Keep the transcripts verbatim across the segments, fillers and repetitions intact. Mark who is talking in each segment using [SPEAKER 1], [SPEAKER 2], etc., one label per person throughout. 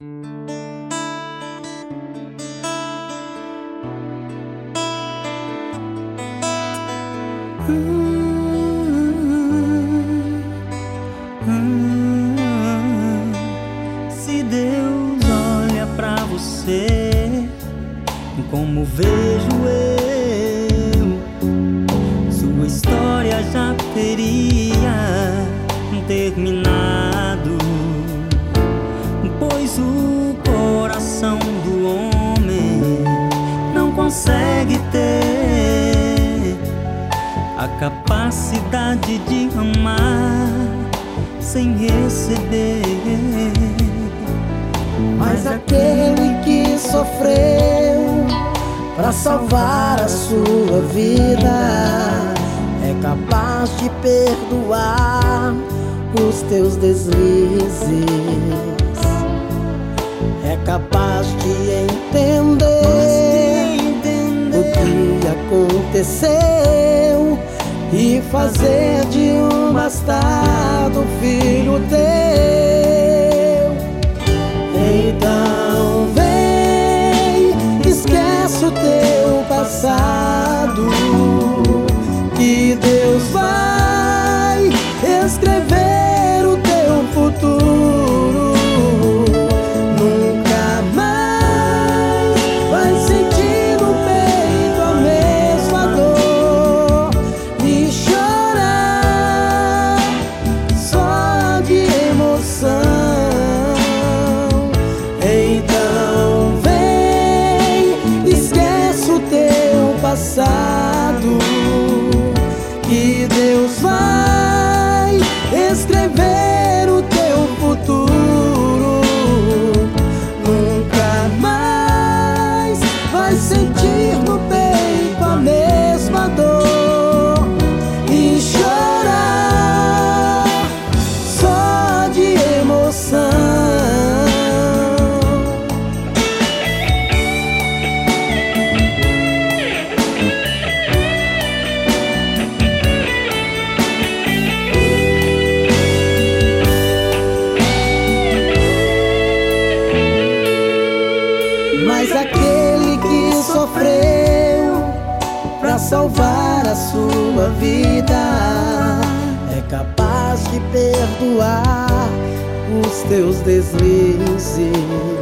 [SPEAKER 1] Se Deus olha pra você como vejo eu, sua história já teria terminado, pois o coração do homem não consegue ter a capacidade de amar sem receber.
[SPEAKER 2] Mas aquele que sofreu pra salvar a sua vida é capaz de perdoar os teus deslizes, é capaz de entender o que aconteceu e fazer de um bastardo filho teu. Então vem, esquece o teu passado, que Deus vai escrever o teu futuro. Nunca mais vai sentir no peito a mesma dor e chorar só de emoção. Então vem, esquece o teu passado, que Deus vai escrever o teu futuro. Nunca mais vai sentir no peito a mesma dor e chorar só de emoção. Mas aquele que sofreu pra salvar a sua vida é capaz de perdoar os teus deslizes,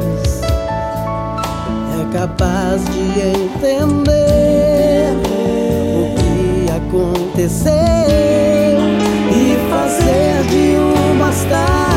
[SPEAKER 2] é capaz de entender o que aconteceu e fazer de um bastardo